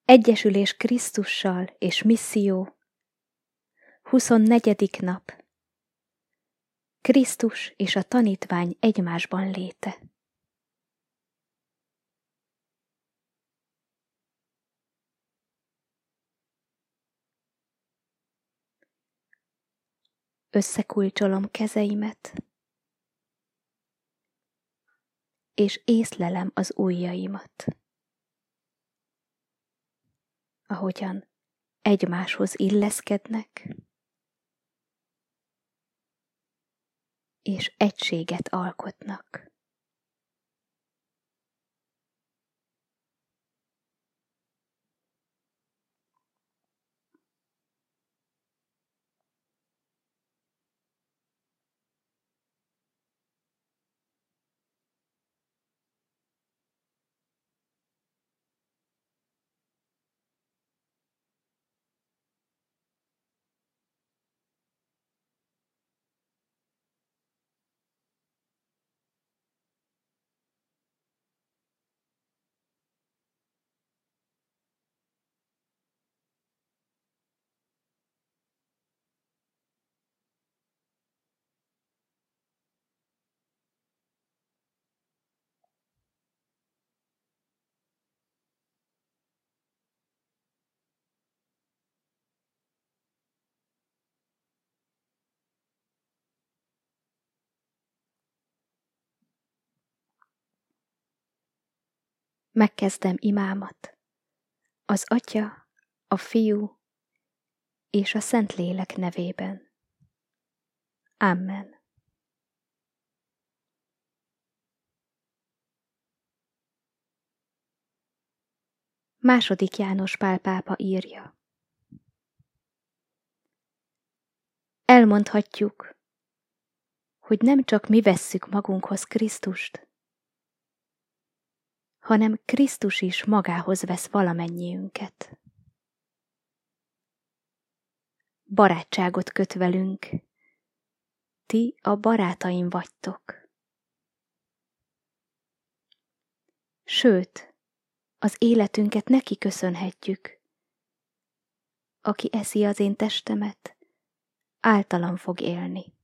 Egyesülés Krisztussal és misszió. 24. nap. Krisztus és a tanítvány egymásban léte. Összekulcsolom kezeimet, és észlelem az ujjaimat, ahogyan egymáshoz illeszkednek, és egységet alkotnak. Megkezdem imámat az Atya, a Fiú és a Szentlélek nevében. Amen. Második János Pál pápa írja. Elmondhatjuk, hogy nem csak mi vesszük magunkhoz Krisztust, hanem Krisztus is magához vesz valamennyiünket. Barátságot köt velünk, ti a barátaim vagytok. Sőt, az életünket neki köszönhetjük. Aki eszi az én testemet, általam fog élni.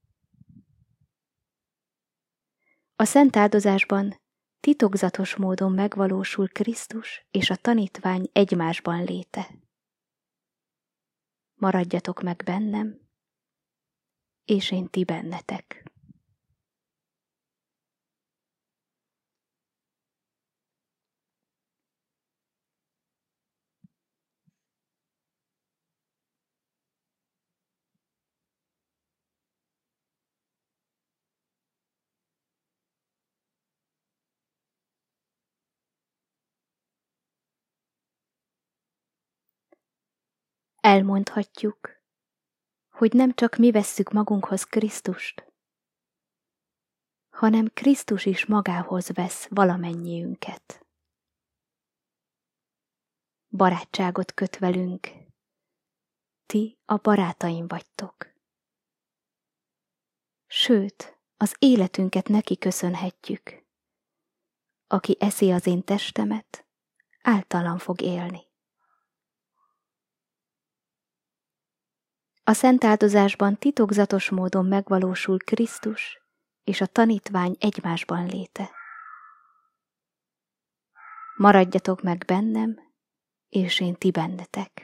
A szent áldozásban titokzatos módon megvalósul Krisztus és a tanítvány egymásban léte. Maradjatok meg bennem, és én ti bennetek. Elmondhatjuk, hogy nem csak mi vesszük magunkhoz Krisztust, hanem Krisztus is magához vesz valamennyiünket. Barátságot köt velünk, ti a barátaim vagytok. Sőt, az életünket neki köszönhetjük. Aki eszi az én testemet, általam fog élni. A szent áldozásban titokzatos módon megvalósul Krisztus és a tanítvány egymásban léte. Maradjatok meg bennem, és én ti bennetek.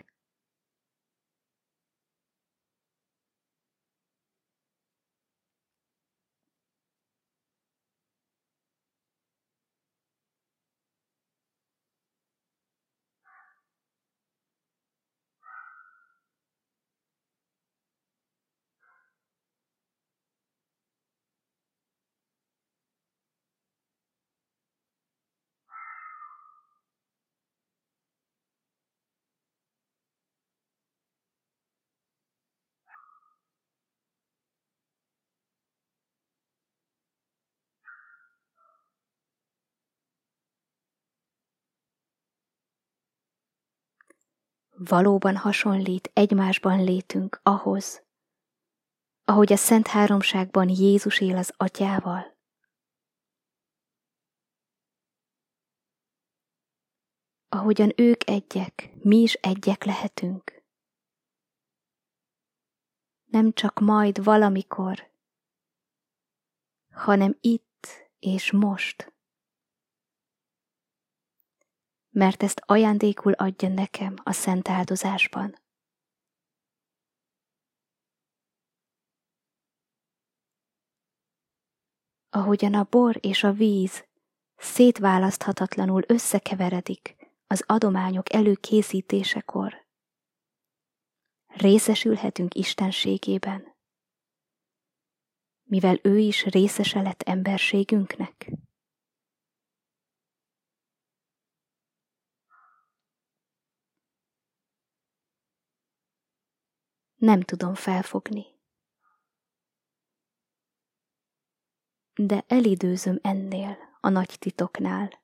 Valóban hasonlít egymásban létünk ahhoz, ahogy a Szent Háromságban Jézus él az Atyával. ahogyan ők egyek, mi is egyek lehetünk. Nem csak majd valamikor, hanem itt és most. Mert ezt ajándékul adja nekem a szent áldozásban. Ahogyan a bor és a víz szétválaszthatatlanul összekeveredik az adományok előkészítésekor, részesülhetünk istenségében, mivel ő is részese lett emberségünknek. Nem tudom felfogni, de elidőzöm ennél a nagy titoknál.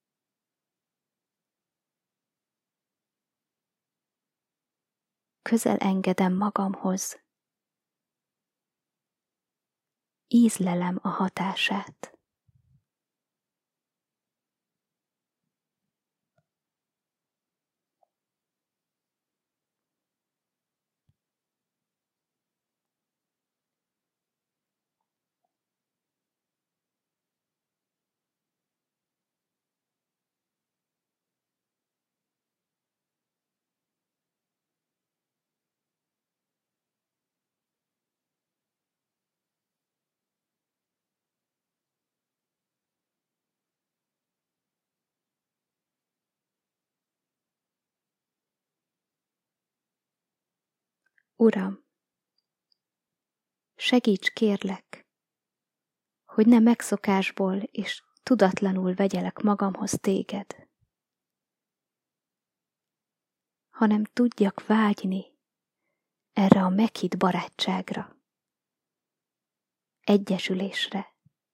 Közel engedem magamhoz, ízlelem a hatását. Uram, segíts kérlek, hogy ne megszokásból és tudatlanul vegyelek magamhoz téged, hanem tudjak vágyni erre a meghitt barátságra, egyesülésre,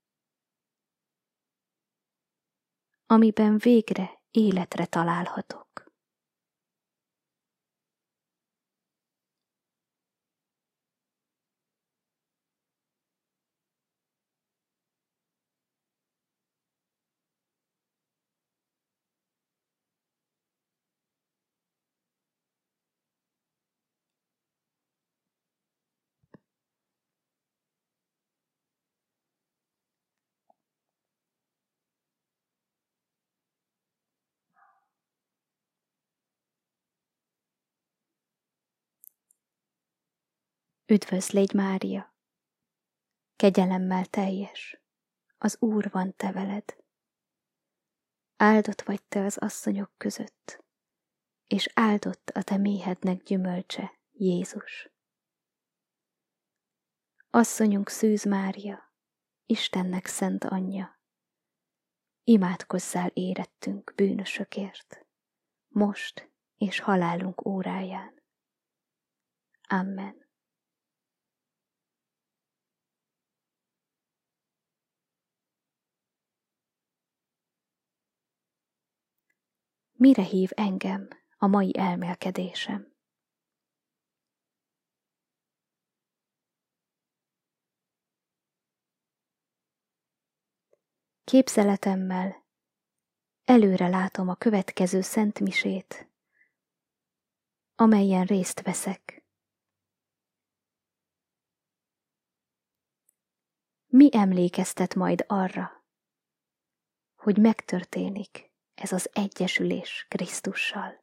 amiben végre életre találhatok. Üdvözl légy, Mária! Kegyelemmel teljes, az Úr van te veled. Áldott vagy te az asszonyok között, és áldott a te méhednek gyümölcse, Jézus. Asszonyunk Szűz Mária, Istennek szent anyja, imádkozzál érettünk bűnösökért, most és halálunk óráján. Amen. Mire hív engem a mai elmélkedésem? Képzeletemmel előre látom a következő szentmisét, amelyen részt veszek. Mi emlékeztet majd arra, hogy megtörténik ez az egyesülés Krisztussal?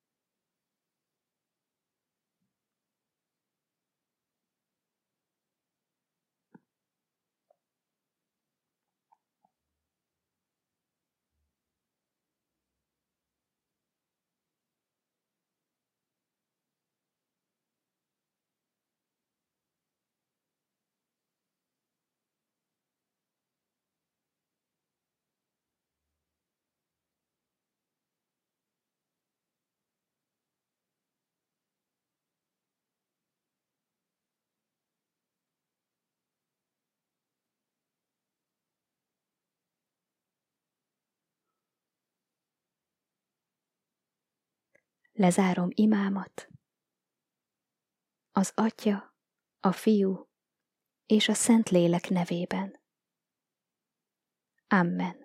Lezárom imámat az Atya, a Fiú és a Szentlélek nevében. Amen.